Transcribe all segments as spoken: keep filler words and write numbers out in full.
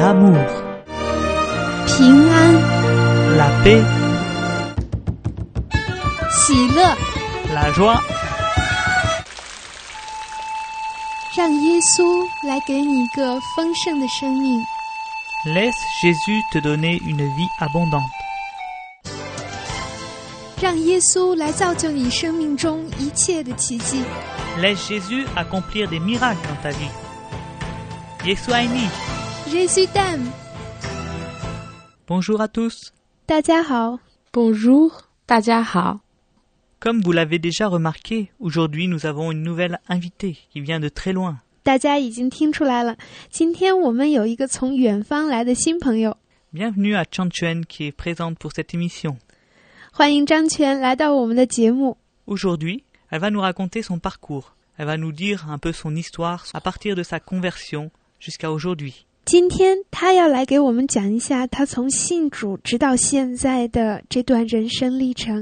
l'amour, 平安、 la paix, 喜乐， la joie. 让耶稣来给你一个丰盛的生命。 Laisse Jésus te donner une vie abondante. 让耶稣来造就你生命中一切的奇迹。 Laisse Jésus accomplir des miracles dans ta vie. Yesu aini. Jésus t'aime. Bonjour à tous. 大家好。 Bonjour, 大家好。 Comme vous l'avez déjà remarqué, aujourd'hui nous avons une nouvelle invitée qui vient de très loin. 大家已经听出来了，今天我们有一个从远方来的新朋友。 Bienvenue à Chan Chuen qui est présente pour cette émission. 欢迎张全来到我们的节目。 Aujourd'hui, elle va nous raconter son parcours. Elle va nous dire un peu son histoire à partir de sa conversion jusqu'à aujourd'hui. 今天他要来给我们讲一下他从信主直到现在的这段人生历程。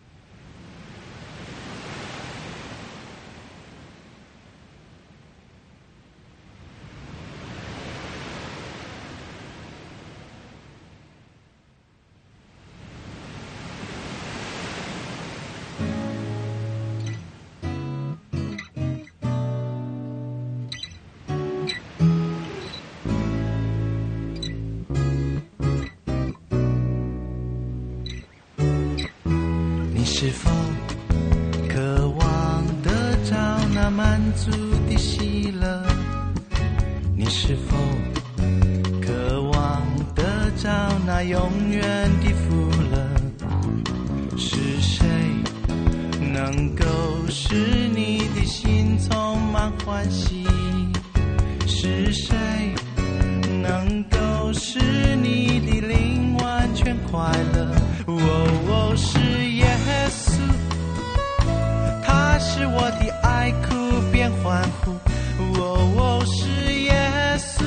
是否渴望得着那满足的喜乐？你是否渴望得着那永远的福乐？是谁能够使你的心充满欢喜？是谁能够使你的灵完全快乐？哦哦，是耶稣，他是我的爱哭变欢呼。哦哦，是耶稣，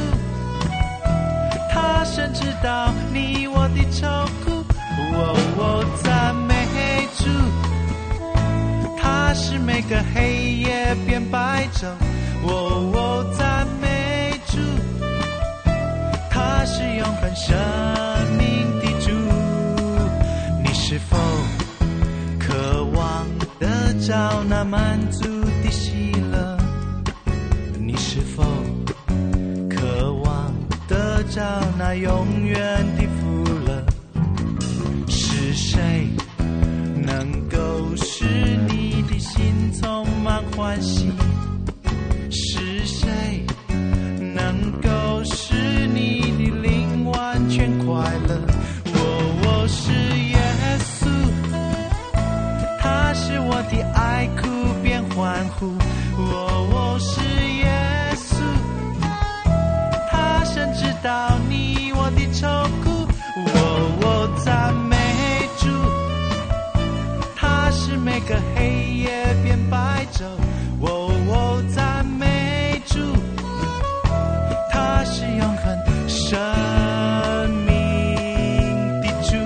他深知道你我的愁苦。哦哦，赞美主，他是每个黑夜变白昼。哦哦，赞美主，他是永恒生命的主。你是否渴望得着那满足的喜乐？你是否渴望得着那永远的福乐？是谁能够使你的心充满欢喜？是谁能够使你的灵完全快乐？哦哦，是耶稣，他是我的爱哭变欢呼。哦哦，是耶稣，他深知道你我的愁苦。哦哦，赞美主，他是每个黑夜变白昼。哦哦，赞美主，他是永恒生命的主。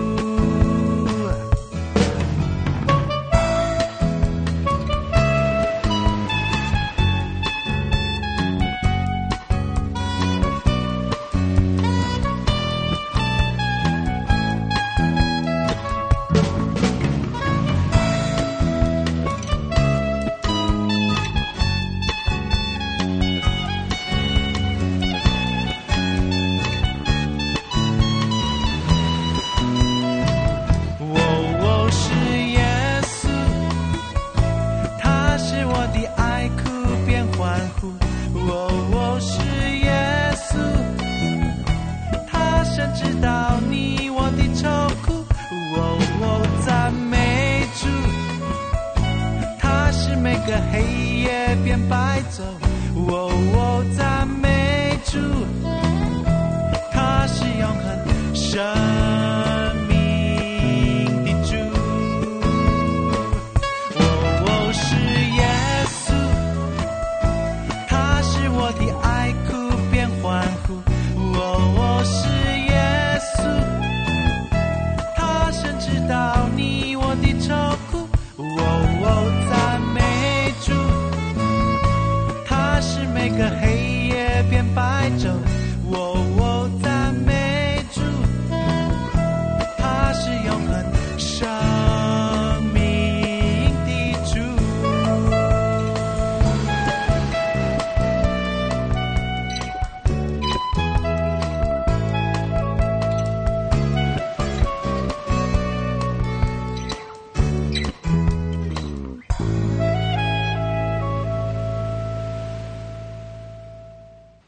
黑夜变白昼。哦哦，赞美主，他是永恒生命的主。哦哦，是耶稣，他是我的爱哭变欢呼。哦哦，是耶稣，他深知道你我的愁苦。哦哦，赞美主，他是每个黑夜变白昼。哦哦，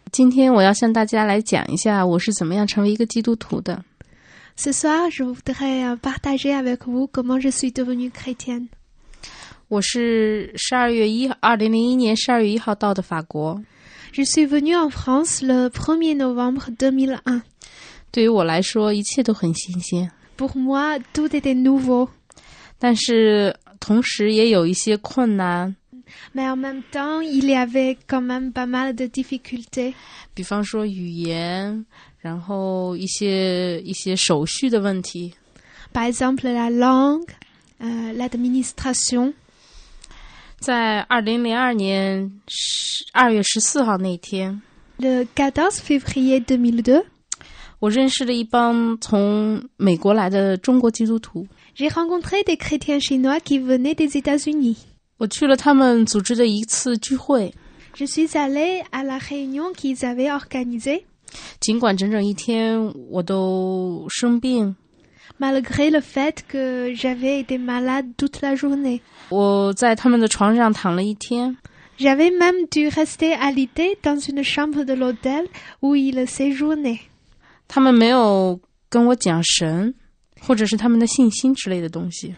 今天我要向大家来讲一下我是怎么样成为一个基督徒的。 Ce soir, je voudrais partager avec vous comment je suis devenue chrétienne. 我是十二月一二零零一年十二月一号到的法国。 Je suis venue en France le premier novembre deux mille un. 对于我来说，一切都很新鲜。 Pour moi, tout était nouveau. 但是同时也有一些困难。 Mais en même temps, il y avait quand même pas mal de difficultés. 比方说语言，然后一些一些手续的问题。 Par exemple, la langue, euh, l'administration. 在二零零二年二月十四号那天 Le quatorze février deux mille deux, 我认识了一帮从美国来的中国基督徒。 j'ai rencontré des chrétiens chinois qui venaient des États-Unis. 我去了他们组织的一次聚会。 Je suis allée à la réunion qu'ils avaient organisée. 尽管整整一天我都生病， Malgré le fait que j'avais été malade toute la journée. 我在他们的床上躺了一天。 J'avais même dû rester alité dans une chambre de l'hôtel où ils séjournaient. 他们没有跟我讲神，或者是他们的信心之类的东西。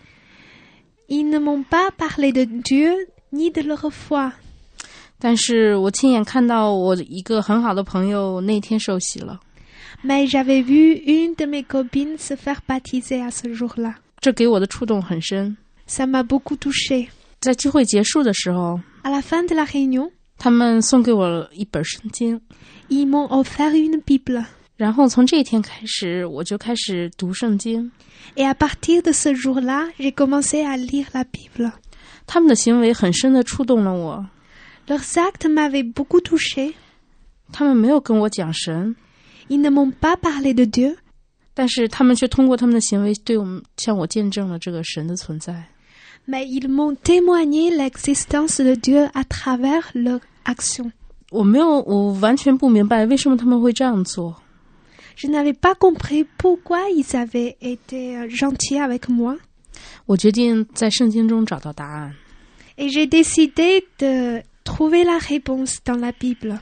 Ils ne m'ont pas parlé de Dieu ni de leur foi. 但是我亲眼看到我一个很好的朋友那天受洗了。 Mais j'avais vu une de mes copines se faire baptiser à ce jour-là. 这给我的触动很深。 Ça m'a beaucoup touchée. 在聚会结束的时候， À la fin de la réunion, 他们送给我一本圣经， ils m'ont offert une Bible. 然后从这一天开始，我就开始读圣经。 Et à partir de ce jour-là, j'ai commencé à lire la Bible. 他们的行为很深地触动了我。 Leurs actes m'avaient beaucoup touchée. 他们没有跟我讲神， Ils ne m'ont pas parlé de Dieu, 但是他们却通过他们的行为对我们向我见证了这个神的存在。 mais ils m'ont témoigné l'existence de Dieu à travers leur action. 我没有，我完全不明白为什么他们会这样做。 Je n'avais pas compris pourquoi ils avaient été gentils avec moi. 我决定在圣经中找到答案。 Et j'ai décidé de trouver la réponse dans la Bible.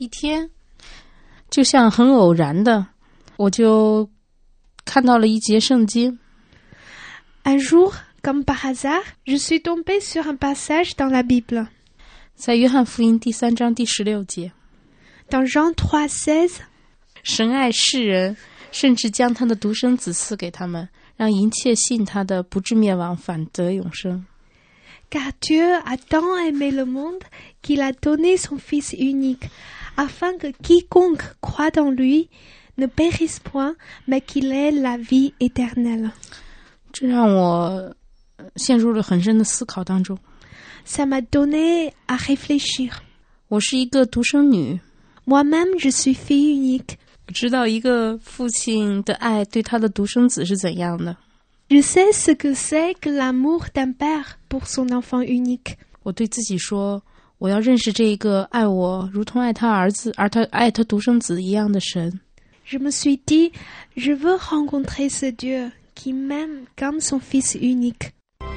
一天，就像很偶然的，我就看到了一节圣经。 Un jour, comme par hasard, je suis tombée sur un passage dans la Bible. 在约翰福音第三章第十六节。 Dans Jean trois seize, 神爱世人，甚至将他的独生子赐给他们，让一切信他的不至灭亡，反得永生。 Car Dieu a tant aimé le monde qu'il a donné son Fils unique, afin que quiconque croit en lui ne périsse point, mais qu'il ait la vie éternelle. 这让我陷入了很深的思考当中。 Ça m'a donné à réfléchir. 我是一个独生女， Moi-même, je suis fille unique. 我知道一个父亲的爱对他的独生子是怎样的。 Je sais ce que c'est que l'amour d'un père pour son enfant unique. 我对自己说，我要认识这一个爱我如同爱他儿子，而他爱他独生子一样的神。 Je me suis dit, je veux rencontrer ce Dieu qui m'aime comme son Fils unique.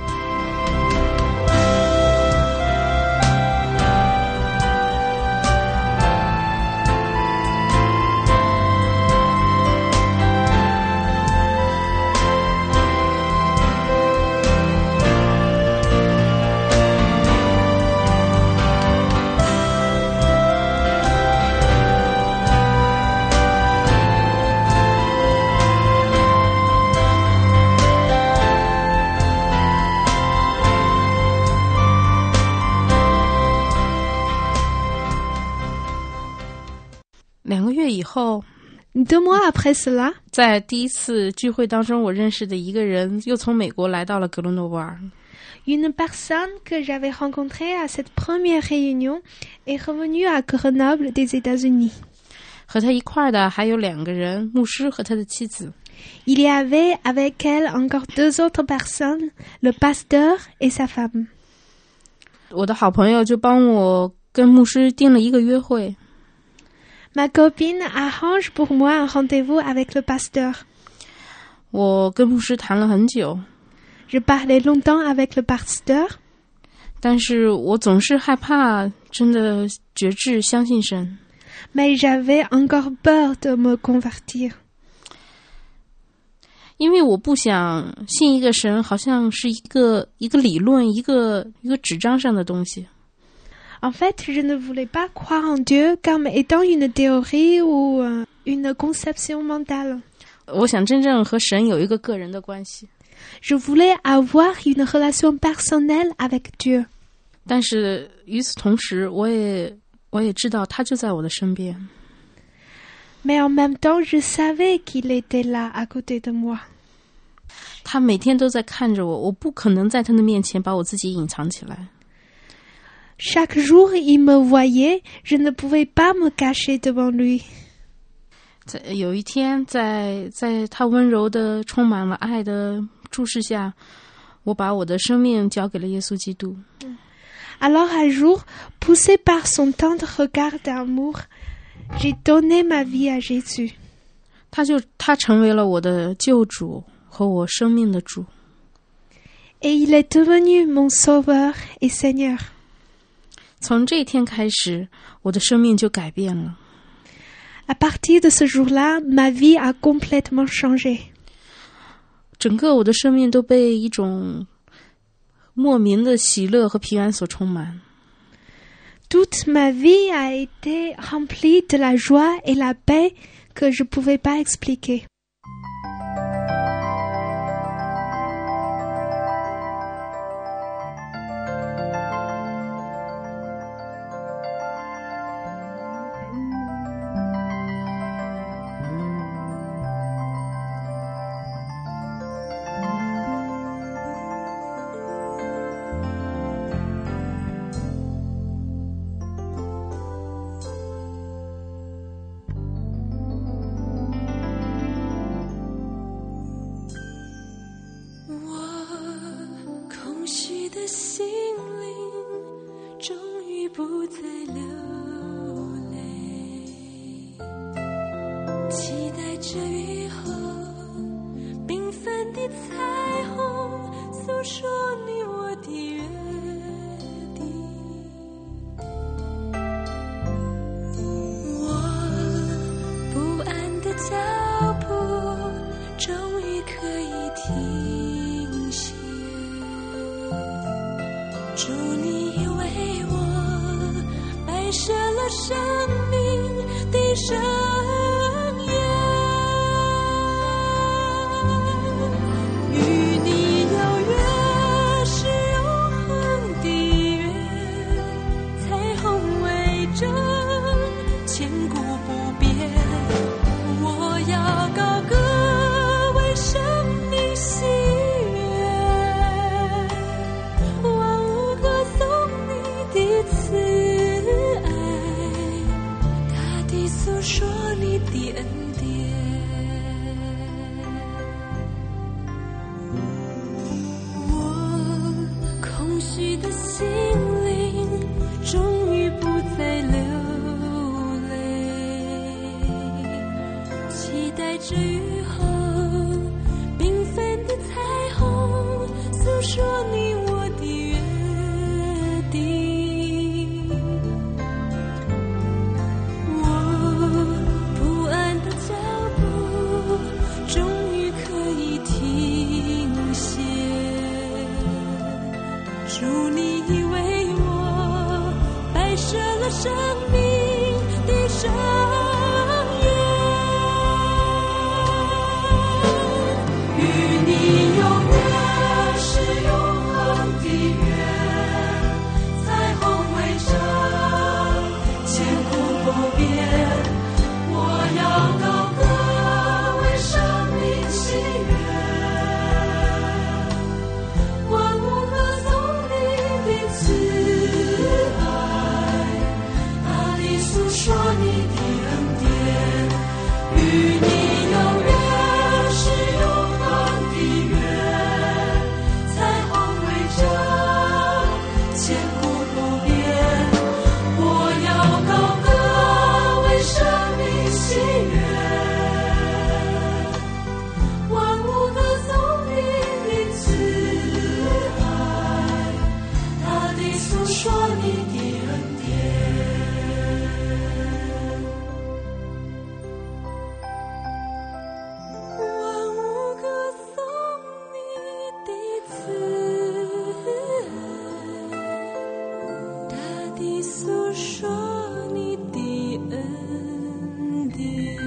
两个月以后， Deux mois après cela, 在第一次聚会当中，我认识的一个人又从美国来到了格伦诺沃尔。 une personne que j'avais rencontrée à cette première réunion est revenue à Grenoble des États-Unis. 和他一块儿的还有两个人，牧师和他的妻子。 Il y avait avec elle encore deux autres personnes, le pasteur et sa femme. 我的好朋友就帮我跟牧师订了一个约会。 Ma copine arrange pour moi un rendez-vous avec le pasteur. 我跟牧师谈了很久， Je parlais longtemps avec le pasteur, 但是我总是害怕真的决志相信神， mais j'avais encore peur de me convertir. 因为我不想信一个神，好像是一个一个理论，一个一个纸张上的东西。 En fait, je ne voulais pas croire en Dieu comme étant une théorie ou euh, une conception mentale. 我想真正和神有一个个人的关系。 Je voulais avoir une relation personnelle avec Dieu. 但是与此同时，我也我也知道他就在我的身边。 Mais en même temps, je savais qu'il était là à côté de moi. 他每天都在看着我，我不可能在他的面前把我自己隐藏起来。 Chaque jour, il me voyait, je ne pouvais pas me cacher devant lui. 在有一天，在在他温柔的、充满了爱的注视下，我把我的生命交给了耶稣基督。 Alors un jour, poussé par son tendre regard d'amour, j'ai donné ma vie à Jésus. 他就他成为了我的救主和我生命的主。 Et il est devenu mon sauveur et Seigneur. 从这一天开始，我的生命就改变了。 À partir de ce jour-là, ma vie a complètement changé. 整个我的生命都被一种莫名的喜乐和平安所充满。 Toute ma vie a été remplie de la joie et la paix que je ne pouvais pas expliquer. 地诉说你的恩典。我空虚的心灵终于不再流泪，期待着雨后缤纷的彩虹，诉说你我的约定。我不安的脚步终于可以停歇，主你已为我摆设了生命的盛宴，与你永远是永恒的约，彩虹围着千古不变，我要高歌为生命喜悦，万物歌颂你的慈爱，大地诉说你的恩典，与你永远是永恒的约，彩虹围着千古不变，我要高歌为生命喜悦，万物歌颂你的慈爱，大地诉说你的恩典。万物歌颂你的慈爱，大地诉说你的恩典。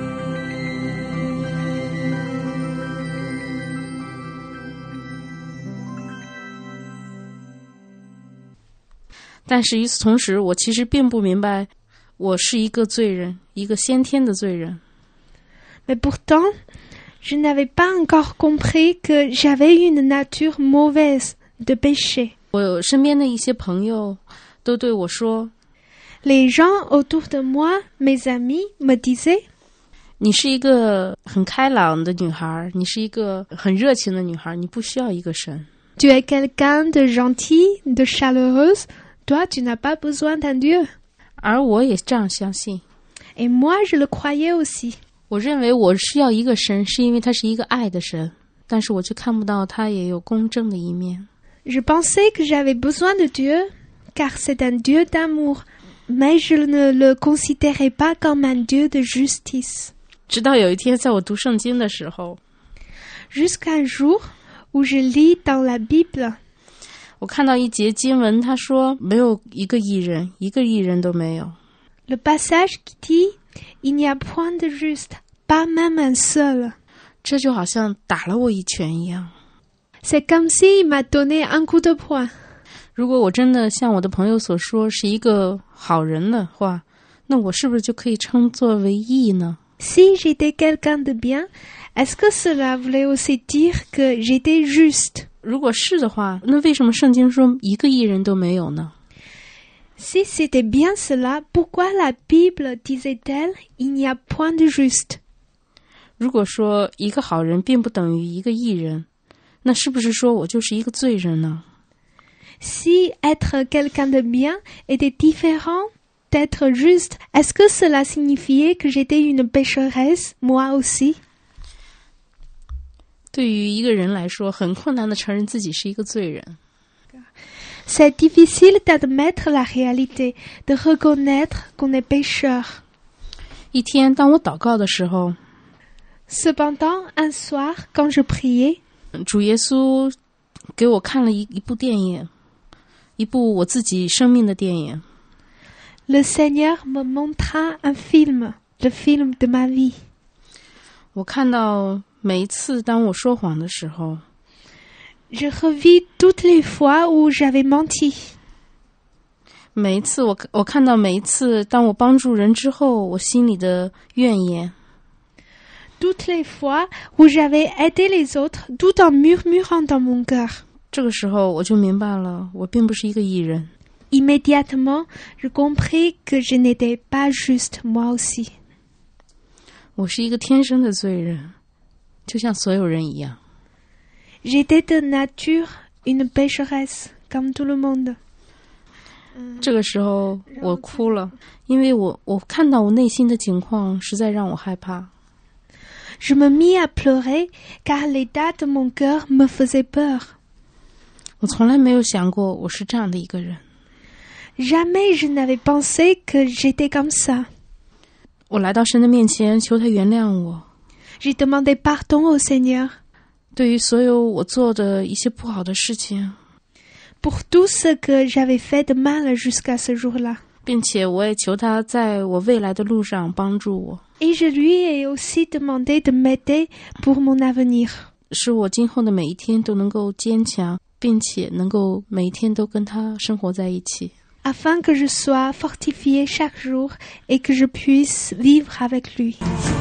但是与此同时，我其实并不明白，我是一个罪人，一个先天的罪人。 Mais pourtant, je n'avais pas encore compris que j'avais une nature mauvaise de péché. 我身边的一些朋友都对我说 Les gens autour de moi, mes amis, me disaient 你是一个很开朗的女孩，你是一个很热情的女孩，你不需要一个神。 Tu es quelqu'un de gentil, de chaleureuse, toi tu n'as pas besoin d'un Dieu. 而我也这样相信， Et moi je le croyais aussi. 我认为我需要一个神，是因为他是一个爱的神，但是我却看不到他也有公正的一面。 Je pensais que j'avais besoin de Dieu, car c'est un Dieu d'amour, mais je ne le considérais pas comme un Dieu de justice. 直到有一天，在我读圣经的时候， Jusqu'un jour où je lis dans la Bible, 我看到一节经文，他说没有一个义人，一个义人都没有。 le passage qui dit « Il n'y a point de juste, pas même un seul ». 这就好像打了我一拳一样。 C'est comme s'il m'a donné un coup de poing. 如果我真的像我的朋友所说是一个好人的话，那我是不是就可以称作为义呢？ Si j'étais quelqu'un de bien, est-ce que cela voulait aussi dire que j'étais juste? 如果是的话，那为什么圣经说一个义人都没有呢？ Si c'était bien cela, pourquoi la Bible disait-elle « Il n'y a point de juste » 如果说一个好人并不等于一个义人，那是不是说我就是一个罪人呢？ Si être quelqu'un de bien était différent d'être juste, est-ce que cela signifiait que j'étais une pécheresse, moi aussi? 对于一个人来说，很困难的承认自己是一个罪人。 C'est difficile d'admettre la réalité, de reconnaître qu'on est pécheur. 一天，当我祷告的时候， Cependant, un soir, quand je priais, 主耶稣给我看了一一部电影，一部我自己生命的电影。 le Seigneur me montra un film, le film de ma vie. 我看到每一次当我说谎的时候， Je revis toutes les fois où j'avais menti. 每一次我我看到每一次当我帮助人之后，我心里的怨言。 Toutes les fois où j'avais aidé les autres, tout en murmurant dans mon cœur. 这个时候我就明白了，我并不是一个义人。 Immédiatement, je compris que je n'étais pas juste moi aussi. 我是一个天生的罪人，就像所有人一样。 J'étais de nature une pécheresse, comme tout le monde. 这个时候我哭了，因为我我看到我内心的境况实在让我害怕。 Je me mis à pleurer car l'état de mon cœur me faisait peur. 我从来没有想过我是这样的一个人。 Jamais je n'avais pensé que j'étais comme ça. 我来到神的面前，求他原谅我。 J'ai demandé pardon au Seigneur. 对于所有我做的一些不好的事情。 Pour tout ce que j'avais fait de mal jusqu'à ce jour-là. 并且我也求他在我未来的路上帮助我。 Et je lui ai aussi demandé de m'aider pour mon avenir. 使我今后的每一天都能够坚强，并且能够每一天都跟他生活在一起。 Afin que je sois fortifiée chaque jour et que je puisse vivre avec lui.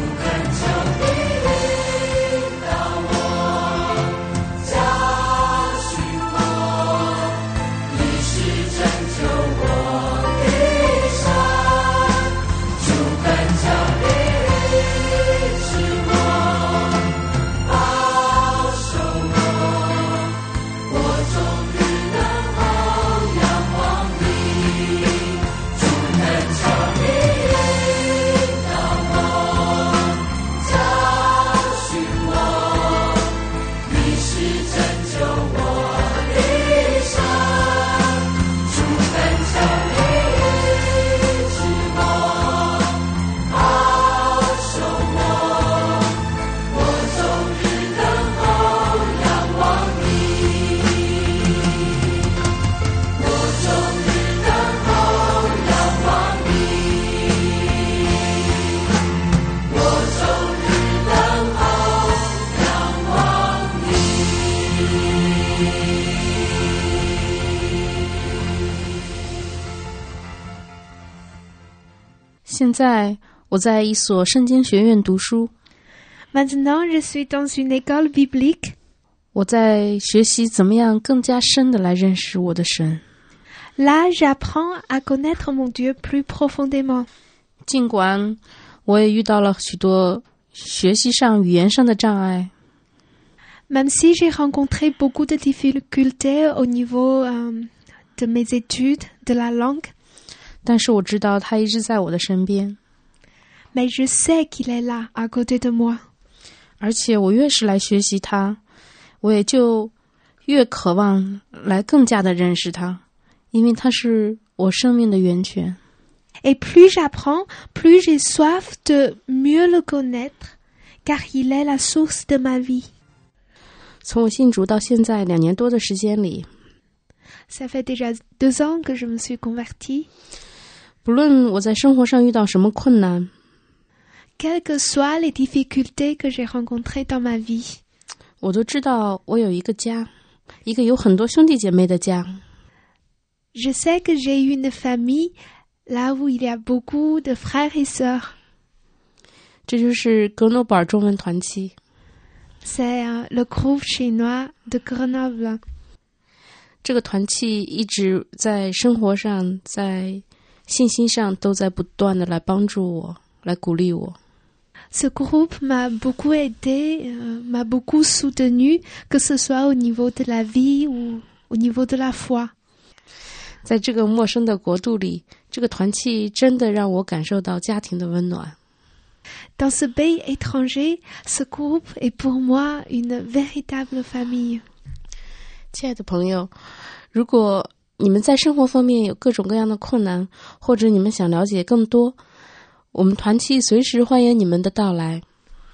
现在我在一所圣经学院读书。 Maintenant, je suis dans une école biblique. 我在学习怎么样更加深的来认识我的神。 Là, j'apprends à connaître mon Dieu plus profondément. 尽管我也遇到了许多学习上、语言上的障碍。 Même si j'ai rencontré beaucoup de difficultés au niveau euh, de mes études, de la langue. 但是我知道他一直在我的身边。 Mais je sais qu'il est là, à côté de moi. 而且我越是来学习他，我也就越渴望来更加的认识他，因为他是我生命的源泉。 Et plus j'apprends, plus j'ai soif de mieux le connaître, car il est la source de ma vie. 从我信主到现在两年多的时间里， Ça fait déjà deux ans que je me suis convertie. 不论我在生活上遇到什么困难， Quelles que soient les difficultés que j'ai rencontrées dans ma vie, 我都知道我有一个家，一个有很多兄弟姐妹的家。 je sais que j'ai une famille là où il y a beaucoup de frères et sœurs. 这就是格诺堡中文团契。 C'est euh, le groupe chinois de Grenoble. 这个团契一直在生活上，在信心上都在不断的来帮助我，来鼓励我。 Ce groupe m'a beaucoup aidé, euh, m'a beaucoup soutenu, que ce soit au niveau de la vie ou au niveau de la foi. 在这个陌生的国度里，这个团契真的让我感受到家庭的温暖。 Dans ce pays étranger, ce groupe est pour moi une véritable famille. 亲爱的朋友，如果你们在生活方面有各种各样的困难，或者你们想了解更多，我们团契随时欢迎你们的到来。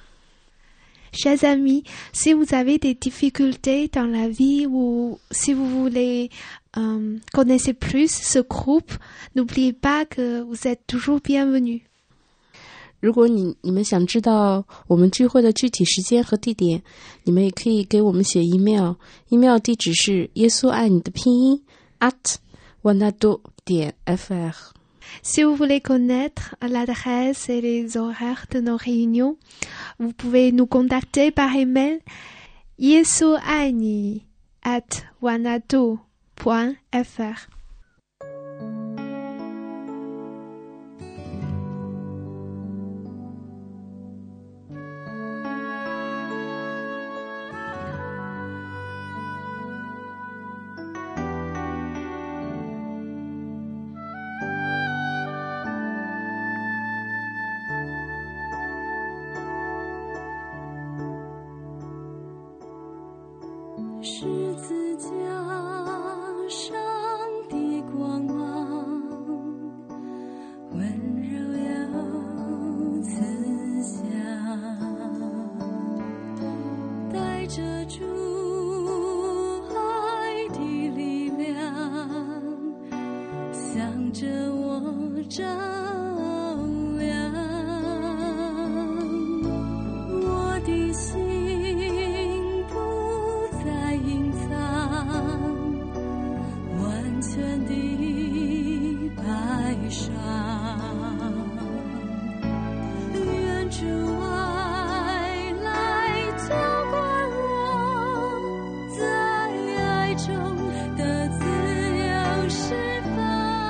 Chers amis, si vous avez des difficultés dans la vie ou si vous voulez euh, connaître plus ce groupe, n'oubliez pas que vous êtes toujours bienvenus. 如果你你们想知道我们聚会的具体时间和地点，你们也可以给我们写 email，email 地址是耶稣爱你的拼音 at wanado 点 fr。 Si vous voulez connaître l'adresse et les horaires de nos réunions, vous pouvez nous contacter par email yesuaini at wanado point fr. 着我照亮，我的心不再隐藏，完全的白上，愿主爱来浇灌我，在爱中的自由释放。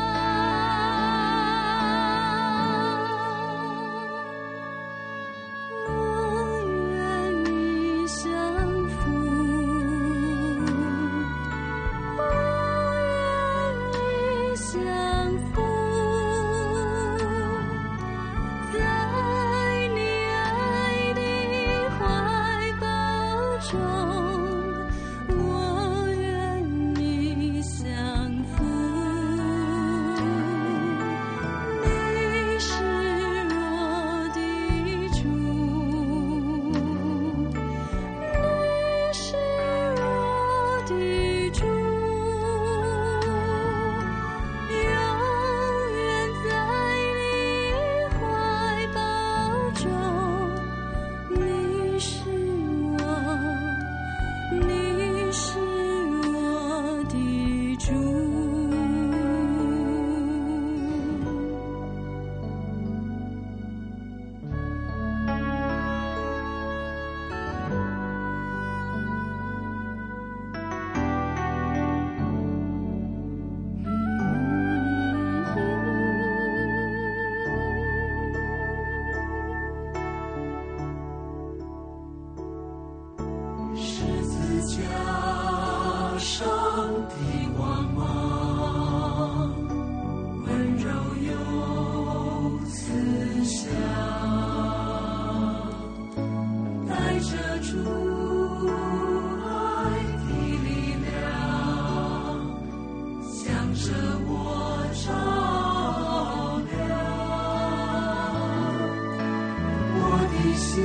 我愿意降服，我愿意降服，在你爱的怀抱中，我愿意降服。你是我的主，你是我的主，永远在你怀抱中。你是我，你是我的主。十字架上的光芒，温柔又慈祥，带着主爱的力量，向着我照亮。我的心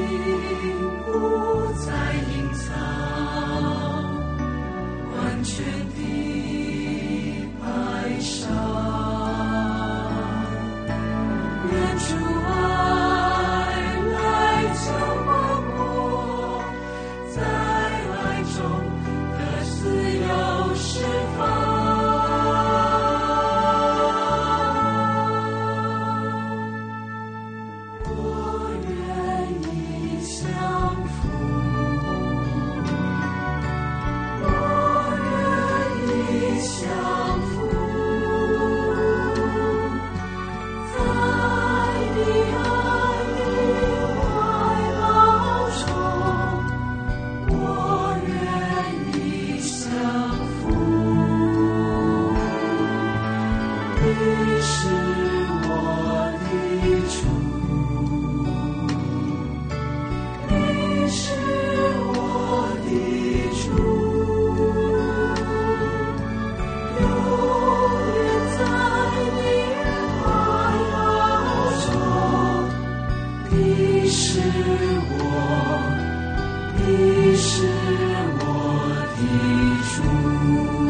不再隐藏，完全的白上，愿主爱来浇灌我，在爱中的自由释放。我愿意降服，我愿意降服，在你爱的怀抱中，我愿意降服。你是我的主，你是我的主，永远在你怀抱中。你是我，你是我的主。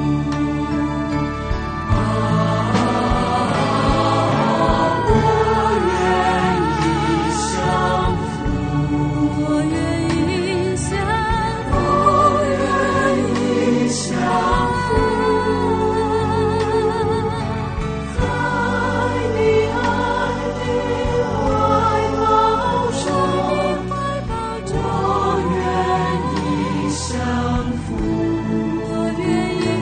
啊，我愿意降服，我愿意降服，我愿意降服，在你爱的怀抱中，我愿意降服，我愿意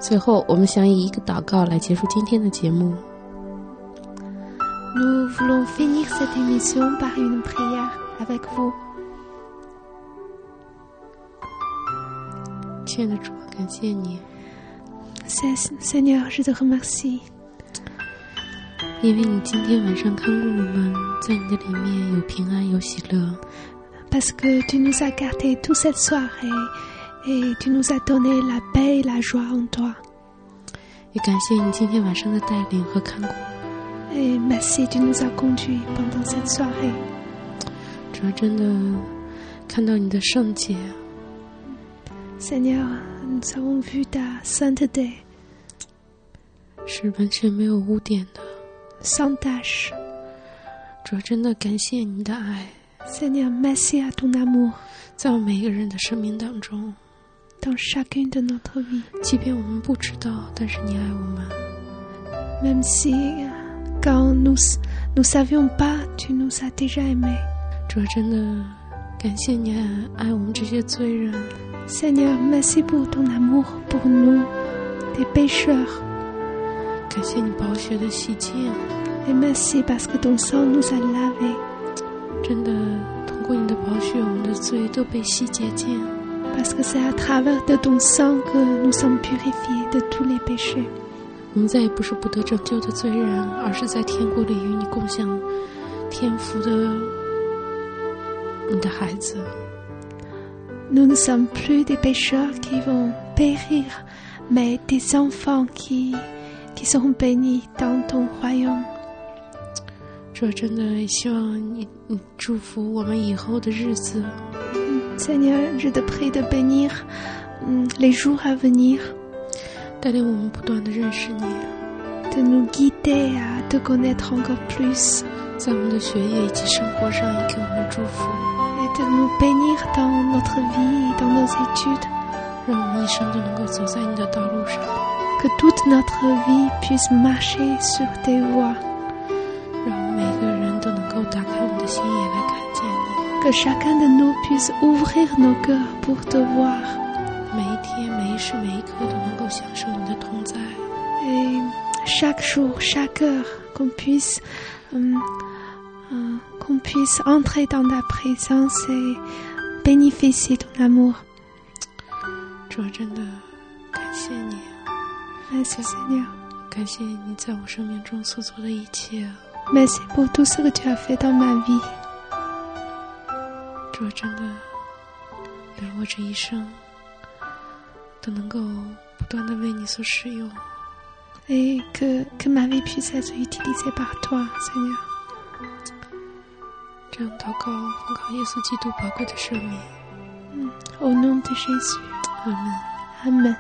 最后，我们想以一个祷告来结束今天的节目。 Nous voulons finir cette émission par une prière avec vous. 亲爱的主，感谢你， Seigneur, je te remercie. 因为你今天晚上看顾我们，在你的里面有平安，有喜乐。 Parce que tu nous as gardés toute cette soirée et tu nous as donné la paix et la joie en toi. 也感谢你今天晚上的带领和看顾。 Et merci, tu nous as conduits pendant cette soirée. 主要真的看到你的圣洁， Seigneur, nous avons vu ta sainteté, 是完全没有污点的。 sans tache. 主要真的感谢你的爱， Seigneur, merci à ton amour 在我们每一个人的生命当中， dans chacune de notre vie. 即便我们不知道，但是你爱我们。 Même si, quand nous ne savions pas, tu nous as déjà aimés. 主要真的感谢你爱我们这些罪人， Seigneur, merci pour ton amour pour nous, des pécheurs. 感谢你宝血的洗净， Et merci parce que ton sang nous a lavés. 真的通过你的宝血，我们的罪都被洗洁净。 Parce que c'est à travers de ton sang que nous sommes purifiés de tous les péchés. 我们再也不是不得拯救的罪人，而是在天国里与你共享天福的你的孩子。 Nous ne sommes plus des pécheurs qui vont périr, mais des enfants qui, qui seront bénis dans ton royaume. 主要真的也希望你你祝福我们以后的日子， Seigneur, je te prie de bénir hum, les jours à venir, 带领我们不断的认识你， de nous guider à te connaître encore plus 在我们的学业以及生活上也给我们祝福， et de nous bénir dans notre vie et dans nos études, 让我们一生都能够走在你的道路上， que toute notre vie puisse marcher sur tes voies, 让我们每个人都能够打开我们的心眼来看见你。 que chacun de nous puisse ouvrir nos cœurs pour te voir. 每一天、每一时、每一刻都能够享受你的同在。 Et chaque jour, chaque heure, qu'on puisse, hum, hum, qu'on puisse entrer dans ta présence et bénéficier de ton amour. 主要真的感谢你， Merci Seigneur. 感谢你在我生命中所做的一切。 Merci pour tout ce que tu as fait dans ma vie. 主要真的让我这一生都能够不断的为你所使用。 Et que, que ma vie puisse être utilisée par toi, Seigneur. 这样祷告，奉靠耶稣基督宝贵的生命。 Au nom de Jésus. 阿门。 Amen.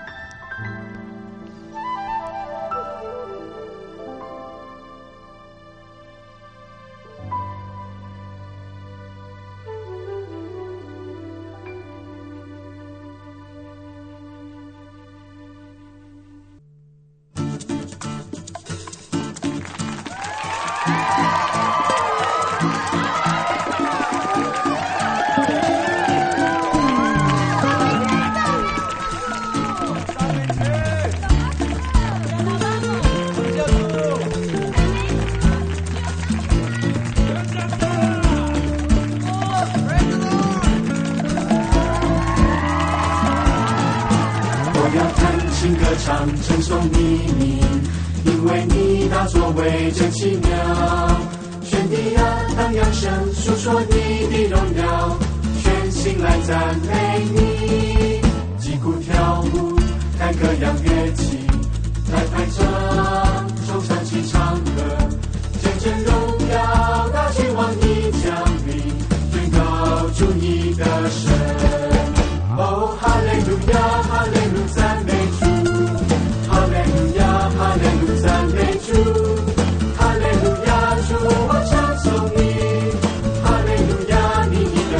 唱称颂你名，因为你大作为真奇妙。全地啊，当扬声述说你的荣耀，全心来赞美你。击鼓跳舞，弹各样乐器，来拍掌，手唱起唱歌，见证荣耀，大君王你降临，宣告主你的神。哦，哈利路亚，哈利路亚，赞美主。哈利路亚，哈利路亚，赞美主，哈利路亚，主我唱颂你，哈利路亚，你的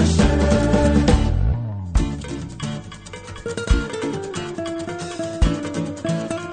神。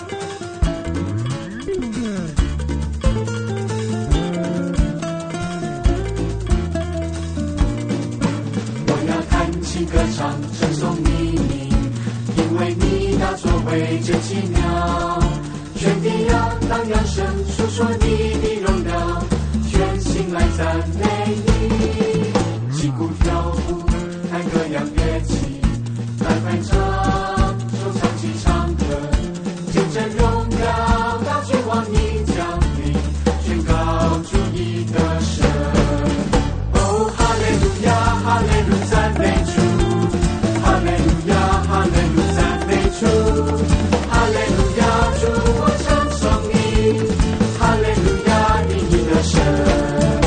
荡扬声，述说你的荣耀，全心来赞美你。击鼓跳舞，弹各样乐器，来拍掌，手唱起唱歌，见证荣耀，大君王你降临，宣告主你的神。哦，哈利路亚，哈利路赞美主，哈利路亚，哈利路赞美主，哈利路亚，主我称颂你，哈利路亚，你你的神。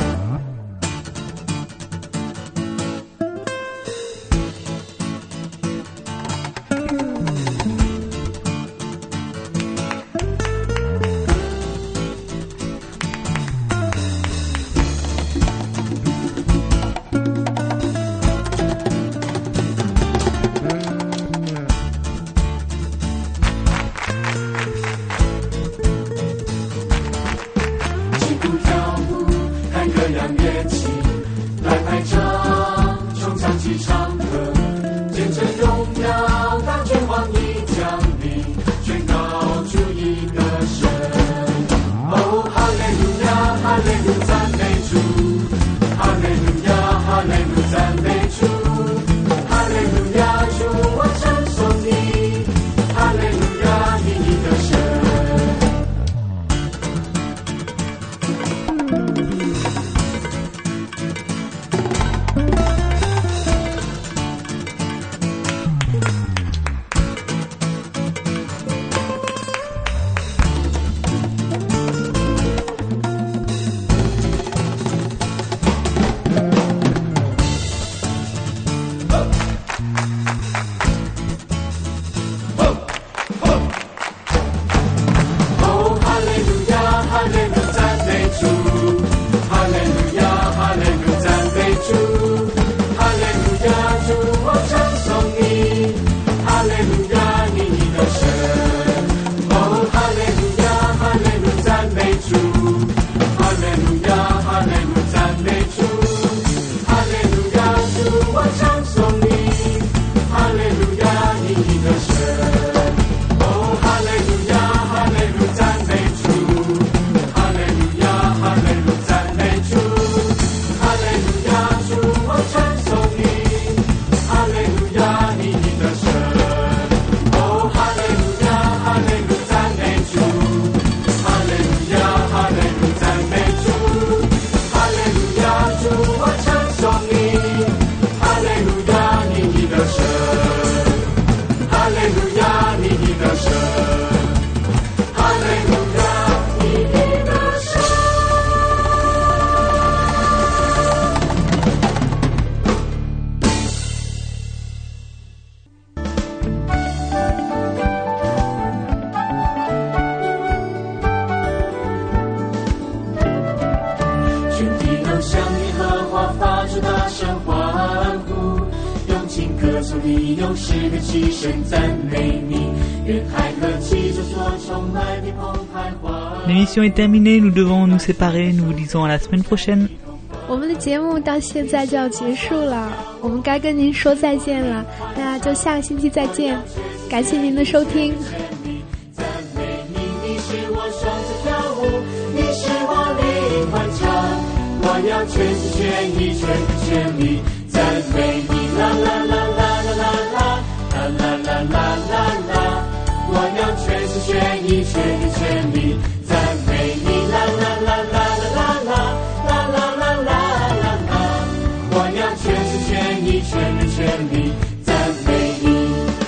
L'émission est terminée, nous devons nous séparer, nous vous disons à la semaine prochaine. 我们的节目到现在就要结束了，我们该跟您说再见了，那就下个星期再见，感谢您的收听。 赞美你，你是我双手跳舞，你是我灵魂唱，我要全心全意全心全力赞美你，啦啦啦啦啦啦啦啦啦啦啦啦，我要全心全意全心全力赞美你，啦啦啦啦啦啦啦啦啦啦啦啦，我要全心全意全心全力赞美你。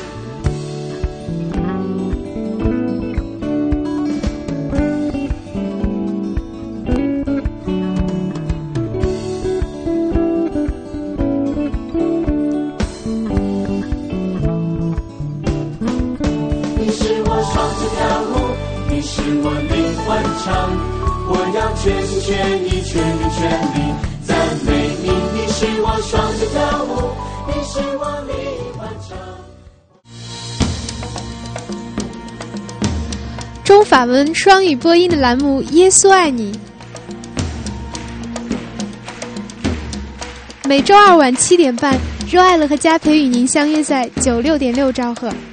是我灵魂唱，我要全心全意全心全力赞美你，你是我双脚跳舞，你是我灵魂唱。 中法文双语播音的栏目《耶稣爱你》，每周二晚七点半，若爱了和佳培与您相约在九六点六兆赫。